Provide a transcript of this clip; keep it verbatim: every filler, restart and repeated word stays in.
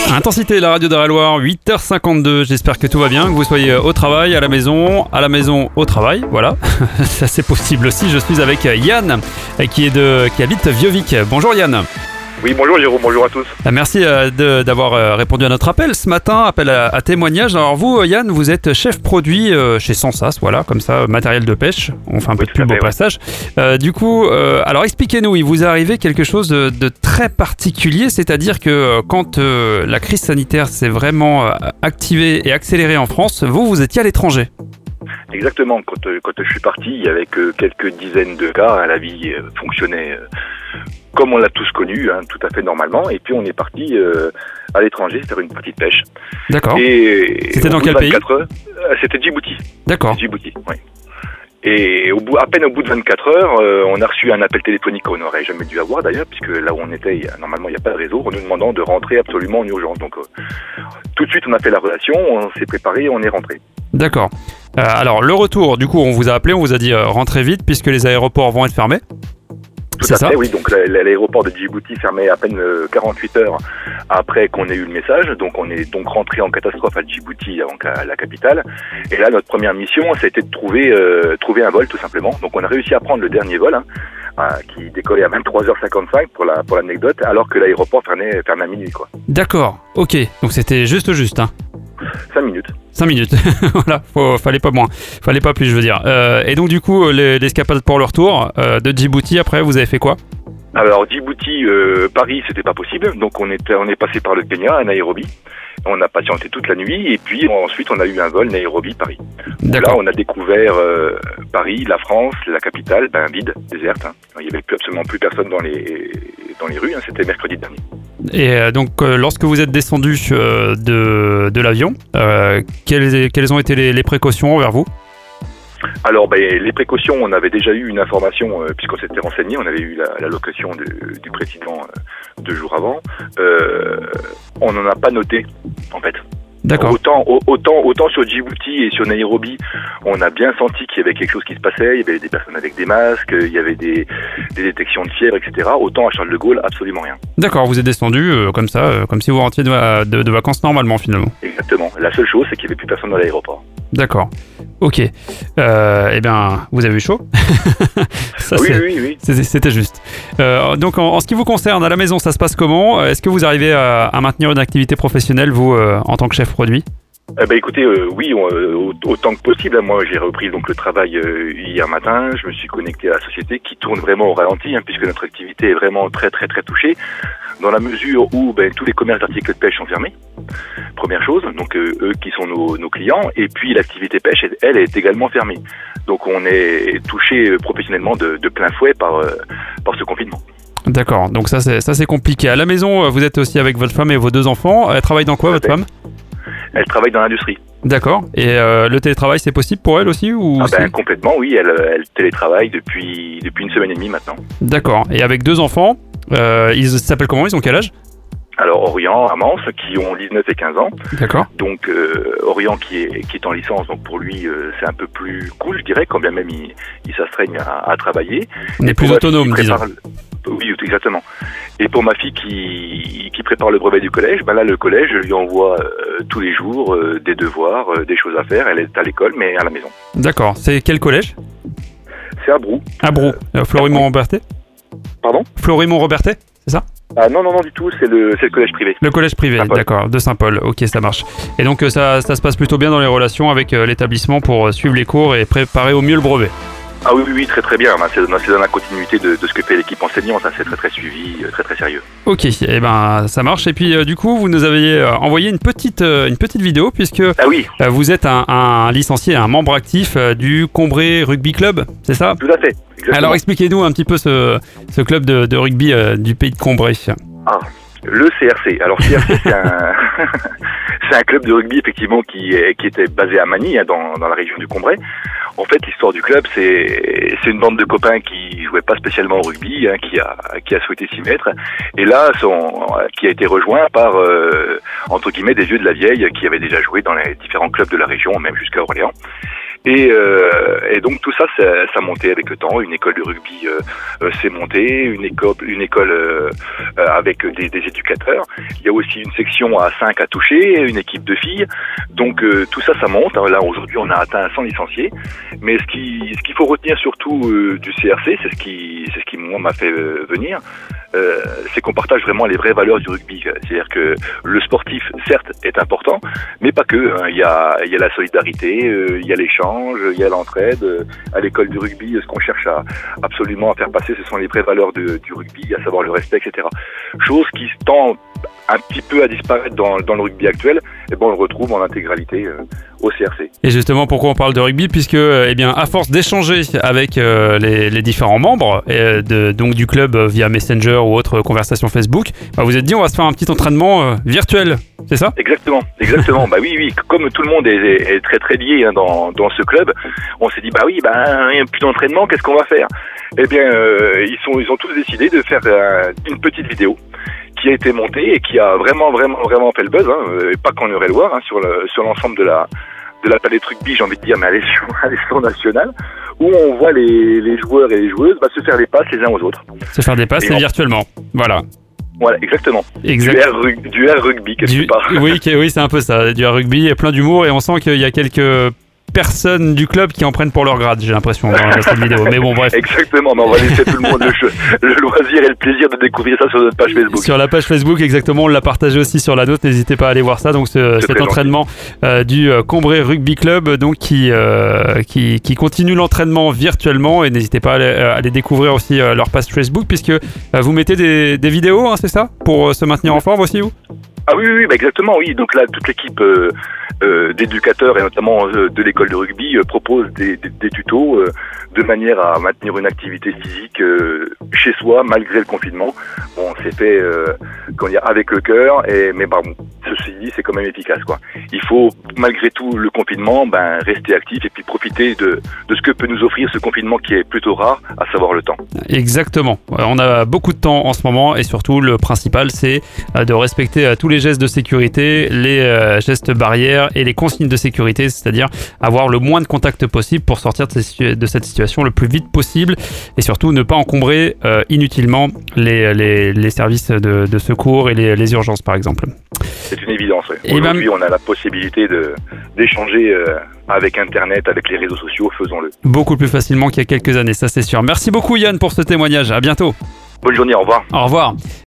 Intensité, la radio d'Eure-et-Loir, huit heures cinquante-deux. J'espère que tout va bien, que vous soyez au travail, à la maison, à la maison, au travail. Voilà, ça c'est possible aussi. Je suis avec Yann, qui, est de, qui habite Vieux-Vic. Bonjour Yann. Oui, bonjour Jérôme, bonjour à tous. Merci de, d'avoir répondu à notre appel ce matin, appel à, à témoignage. Alors vous, Yann, vous êtes chef produit chez Sensas, voilà, comme ça, matériel de pêche. On fait un oui, peu de pub au passage. Euh, du coup, euh, alors expliquez-nous, il vous est arrivé quelque chose de, de très particulier, c'est-à-dire que quand euh, la crise sanitaire s'est vraiment activée et accélérée en France, vous, vous étiez à l'étranger. Exactement, quand, quand je suis parti, avec quelques dizaines de cas, la vie fonctionnait comme on l'a tous connu, hein, tout à fait normalement, et puis on est parti euh, à l'étranger faire une partie de pêche. D'accord. Et c'était dans quel pays ? heures, c'était Djibouti. D'accord. Djibouti, oui. Et au bout, à peine au bout de vingt-quatre heures, euh, on a reçu un appel téléphonique qu'on n'aurait jamais dû avoir d'ailleurs, puisque là où on était, y a, normalement il n'y a pas de réseau, en nous demandant de rentrer absolument en urgence. Donc euh, tout de suite on a fait la relation, on s'est préparé et on est rentré. D'accord. Euh, alors le retour, du coup on vous a appelé, on vous a dit euh, rentrez vite puisque les aéroports vont être fermés. Tout c'est à ça fait, oui. Donc l'aéroport de Djibouti fermait à peine quarante-huit heures après qu'on ait eu le message. Donc on est donc rentré en catastrophe à Djibouti, donc à la capitale. Et là, notre première mission, c'était de trouver euh, trouver un vol, tout simplement. Donc on a réussi à prendre le dernier vol, hein, euh, qui décollait à vingt-trois heures cinquante-cinq pour la pour l'anecdote, alors que l'aéroport fermait, fermait à minuit, quoi. D'accord. Ok. Donc c'était juste juste, hein. Cinq minutes. Cinq minutes. Voilà. Faut, fallait pas moins. Fallait pas plus, je veux dire. Euh, et donc du coup, les, l'escapade pour le retour euh, de Djibouti. Après, vous avez fait quoi ? Alors Djibouti, euh, Paris, c'était pas possible. Donc on était on est passé par le Kenya à Nairobi. On a patienté toute la nuit et puis ensuite on a eu un vol Nairobi-Paris. D'accord. Là on a découvert euh, Paris, la France, la capitale, ben vide, déserte. Hein. Il y avait plus, absolument plus personne dans les dans les rues. Hein. C'était mercredi dernier. Et euh, donc euh, lorsque vous êtes descendu euh, de de l'avion, euh, quelles quelles ont été les, les précautions envers vous ? Alors, ben, les précautions, on avait déjà eu une information, euh, puisqu'on s'était renseigné, on avait eu la, la location de, du président euh, deux jours avant. Euh, on n'en a pas noté, en fait. D'accord. Autant, autant, autant sur Djibouti et sur Nairobi, on a bien senti qu'il y avait quelque chose qui se passait, il y avait des personnes avec des masques, il y avait des, des détections de fièvre, et cetera. Autant à Charles de Gaulle, absolument rien. D'accord, vous êtes descendu euh, comme ça, euh, comme si vous rentriez de, de, de vacances normalement, finalement. Exactement. La seule chose, c'est qu'il n'y avait plus personne dans l'aéroport. D'accord. Ok. Euh, eh bien, vous avez eu chaud. Ça, oui, c'est, oui, oui. C'était, c'était juste. Euh, donc, en, en ce qui vous concerne, à la maison, ça se passe comment ? Est-ce que vous arrivez à, à maintenir une activité professionnelle, vous, euh, en tant que chef produit ? Eh ben, écoutez, euh, oui, on, euh, autant que possible. Moi, j'ai repris donc le travail euh, hier matin. Je me suis connecté à la société qui tourne vraiment au ralenti, hein, puisque notre activité est vraiment très, très, très touchée, dans la mesure où ben, tous les commerces d'articles de pêche sont fermés. Première chose, donc euh, eux qui sont nos, nos clients, et puis l'activité pêche, elle, est également fermée. Donc on est touché professionnellement de, de plein fouet par, euh, par ce confinement. D'accord, donc ça c'est, ça c'est compliqué. À la maison, vous êtes aussi avec votre femme et vos deux enfants. Elle travaille dans quoi, votre femme ? Elle travaille dans l'industrie. D'accord, et euh, le télétravail c'est possible pour elle aussi ou ah ben, c'est... Complètement, oui, elle, elle télétravaille depuis, depuis une semaine et demie maintenant. D'accord, et avec deux enfants, euh, ils s'appellent comment ? Ils ont quel âge ? Alors Orient, Amance, qui ont dix-neuf et quinze ans. D'accord. Donc euh, Orient qui est qui est en licence, donc pour lui euh, c'est un peu plus cool, je dirais, quand bien même il, il s'astreigne à, à travailler. On est plus autonome, disons. Le... Oui, exactement. Et pour ma fille qui qui prépare le brevet du collège, ben là le collège lui envoie euh, tous les jours euh, des devoirs, euh, des choses à faire. Elle est à l'école, mais à la maison. D'accord. C'est quel collège ? C'est à Brou. À Brou. Euh, Florimond-Robertet ? Pardon ? Florimond-Robertet, c'est ça ? Ah non, non, non du tout, c'est le, c'est le collège privé. Le collège privé, Saint-Paul. D'accord, de Saint-Paul, ok, ça marche. Et donc ça, ça se passe plutôt bien dans les relations avec euh, l'établissement pour euh, suivre les cours et préparer au mieux le brevet. Ah oui, oui, oui, très très bien. C'est, c'est dans la continuité de, de ce que fait l'équipe enseignante, ça c'est très très suivi, très très sérieux. Ok, et eh ben ça marche. Et puis euh, du coup, vous nous avez euh, envoyé une petite, euh, une petite vidéo puisque ah oui. euh, vous êtes un, un licencié, un membre actif euh, du Combray Rugby Club, c'est ça ? Tout à fait. Exactement. Alors expliquez-nous un petit peu ce, ce club de, de rugby euh, du pays de Combray. Ah, le C R C. Alors C R C, c'est un, c'est un club de rugby effectivement qui, est, qui était basé à Magny, hein, dans, dans la région du Combray. En fait, l'histoire du club, c'est, c'est une bande de copains qui jouaient pas spécialement au rugby, hein, qui a, qui a souhaité s'y mettre, et là, son, qui a été rejoint par euh, entre guillemets des vieux de la vieille qui avaient déjà joué dans les différents clubs de la région, même jusqu'à Orléans. Et, euh, et donc tout ça, ça, ça montait avec le temps. Une école de rugby euh, euh, s'est montée, une école, une école euh, euh, avec des, des éducateurs. Il y a aussi une section à cinq à toucher, une équipe de filles. Donc euh, tout ça, ça monte. Là aujourd'hui, on a atteint cent licenciés. Mais ce qui, ce qu'il faut retenir surtout euh, du C R C, c'est ce qui, c'est ce qui moi m'a fait euh, venir. Euh, c'est qu'on partage vraiment les vraies valeurs du rugby. C'est-à-dire que le sportif, certes, est important, mais pas que. Hein. Il y a, il y a la solidarité, euh, il y a l'échange, il y a l'entraide. Euh, à l'école du rugby, ce qu'on cherche à, absolument à faire passer, ce sont les vraies valeurs de, du rugby, à savoir le respect, et cetera. Chose qui tend un petit peu à disparaître dans, dans le rugby actuel, et bon, on le retrouve en intégralité euh, au C R C. Et justement, pourquoi on parle de rugby? Puisque, eh bien, à force d'échanger avec euh, les, les différents membres et de, donc du club euh, via Messenger ou autre conversation Facebook, bah, vous êtes dit on va se faire un petit entraînement euh, virtuel, c'est ça? Exactement, exactement. Bah oui, oui. Comme tout le monde est, est, est très très lié hein, dans, dans ce club, on s'est dit bah oui, bah il n'y a plus d'entraînement, qu'est-ce qu'on va faire? Eh bien, euh, ils sont ils ont tous décidé de faire euh, une petite vidéo qui a été montée et qui a vraiment vraiment vraiment fait le buzz, hein, et pas qu'en Eure-et-Loir, hein, sur le sur l'ensemble de la de la palette rugby, j'ai envie de dire, mais à l'échelon, à l'échelon national, où on voit les, les joueurs et les joueuses bah, se faire des passes les uns aux autres. Se faire des passes et, et virtuellement, voilà. Voilà, exactement. Exact. Du, air, du air rugby, quelque du, part. Oui, oui, c'est un peu ça, du air rugby, plein d'humour, et on sent qu'il y a quelques personnes du club qui en prennent pour leur grade, j'ai l'impression, dans cette vidéo. Mais bon, bref. Exactement, mais on va laisser tout le monde le, le loisir et le plaisir de découvrir ça sur notre page Facebook. Sur la page Facebook, exactement, on l'a partagé aussi sur la nôtre, n'hésitez pas à aller voir ça. Donc ce, cet entraînement euh, du euh, Combray Rugby Club, donc qui, euh, qui, qui continue l'entraînement virtuellement, et n'hésitez pas à aller, à aller découvrir aussi euh, leur page Facebook, puisque euh, vous mettez des, des vidéos, hein, c'est ça, pour euh, se maintenir en forme aussi, vous? Ah oui, oui, bah exactement, oui. Donc là, toute l'équipe euh, euh, d'éducateurs et notamment euh, de l'école de rugby euh, propose des, des, des tutos euh, de manière à maintenir une activité physique euh, chez soi malgré le confinement. Bon, c'est fait euh, comment dire, avec le cœur, et mais bah, bon, ceci dit, c'est quand même efficace, quoi. Il faut malgré tout le confinement, ben rester actif et puis profiter de de ce que peut nous offrir ce confinement qui est plutôt rare, à savoir le temps. Exactement. On a beaucoup de temps en ce moment, et surtout le principal, c'est de respecter tous les gestes de sécurité, les euh, gestes barrières et les consignes de sécurité, c'est-à-dire avoir le moins de contacts possible pour sortir de, ces, de cette situation le plus vite possible, et surtout ne pas encombrer euh, inutilement les, les, les services de, de secours et les, les urgences, par exemple. C'est une évidence. Oui. Aujourd'hui, ben, on a la possibilité de, d'échanger euh, avec Internet, avec les réseaux sociaux, faisons-le. Beaucoup plus facilement qu'il y a quelques années, ça c'est sûr. Merci beaucoup Yann pour ce témoignage, à bientôt. Bonne journée, au revoir. Au revoir.